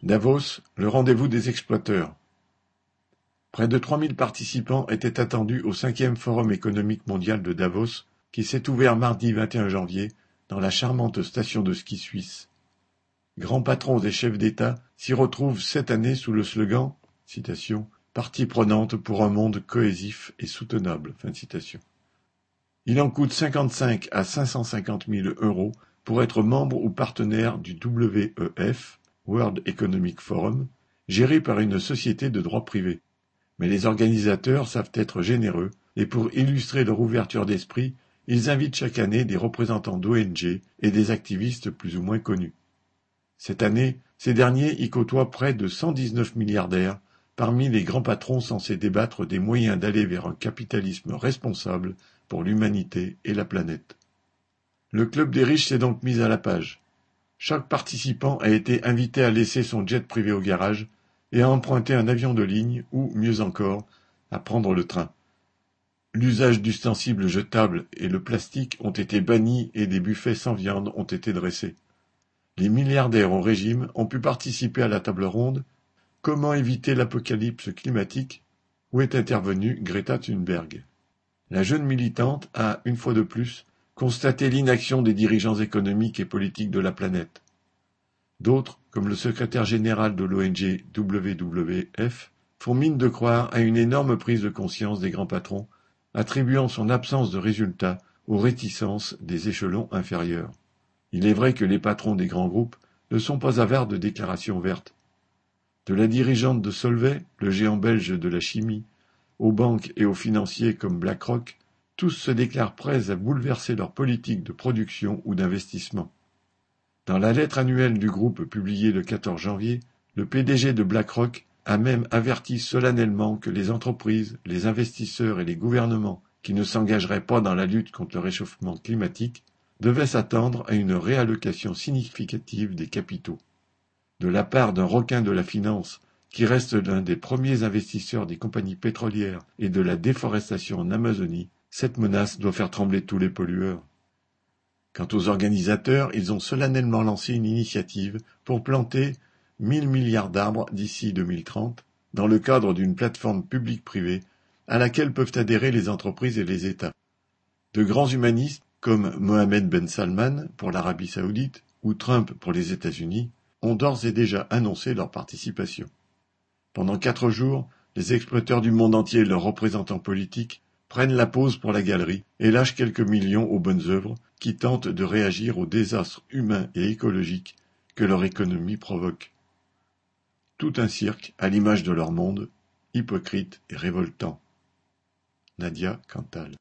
Davos, le rendez-vous des exploiteurs. Près de 3000 participants étaient attendus au 5e Forum économique mondial de Davos, qui s'est ouvert mardi 21 janvier dans la charmante station de ski suisse. Grands patrons et chefs d'État s'y retrouvent cette année sous le slogan citation, « Partie prenante pour un monde cohésif et soutenable ». Il en coûte 55 à 550 000 € pour être membre ou partenaire du WEF, World Economic Forum, géré par une société de droit privé. Mais les organisateurs savent être généreux et pour illustrer leur ouverture d'esprit, ils invitent chaque année des représentants d'ONG et des activistes plus ou moins connus. Cette année, ces derniers y côtoient près de 119 milliardaires, parmi les grands patrons censés débattre des moyens d'aller vers un capitalisme responsable pour l'humanité et la planète. Le club des riches s'est donc mis à la page. Chaque participant a été invité à laisser son jet privé au garage et à emprunter un avion de ligne ou, mieux encore, à prendre le train. L'usage d'ustensiles jetables et le plastique ont été bannis et des buffets sans viande ont été dressés. Les milliardaires au régime ont pu participer à la table ronde « Comment éviter l'apocalypse climatique ?» où est intervenue Greta Thunberg. La jeune militante a, une fois de plus, constaté l'inaction des dirigeants économiques et politiques de la planète. D'autres, comme le secrétaire général de l'ONG WWF, font mine de croire à une énorme prise de conscience des grands patrons, attribuant son absence de résultats aux réticences des échelons inférieurs. Il est vrai que les patrons des grands groupes ne sont pas avares de déclarations vertes. De la dirigeante de Solvay, le géant belge de la chimie, aux banques et aux financiers comme BlackRock, tous se déclarent prêts à bouleverser leur politique de production ou d'investissement. Dans la lettre annuelle du groupe publiée le 14 janvier, le PDG de BlackRock a même averti solennellement que les entreprises, les investisseurs et les gouvernements qui ne s'engageraient pas dans la lutte contre le réchauffement climatique devaient s'attendre à une réallocation significative des capitaux. De la part d'un requin de la finance qui reste l'un des premiers investisseurs des compagnies pétrolières et de la déforestation en Amazonie, cette menace doit faire trembler tous les pollueurs. Quant aux organisateurs, ils ont solennellement lancé une initiative pour planter 1000 milliards d'arbres d'ici 2030, dans le cadre d'une plateforme publique-privée à laquelle peuvent adhérer les entreprises et les États. De grands humanistes, comme Mohammed Ben Salman pour l'Arabie saoudite ou Trump pour les États-Unis, ont d'ores et déjà annoncé leur participation. Pendant 4 jours, les exploiteurs du monde entier et leurs représentants politiques prennent la pause pour la galerie et lâchent quelques millions aux bonnes œuvres qui tentent de réagir aux désastres humains et écologiques que leur économie provoque. Tout un cirque à l'image de leur monde, hypocrite et révoltant. Nadia Cantal.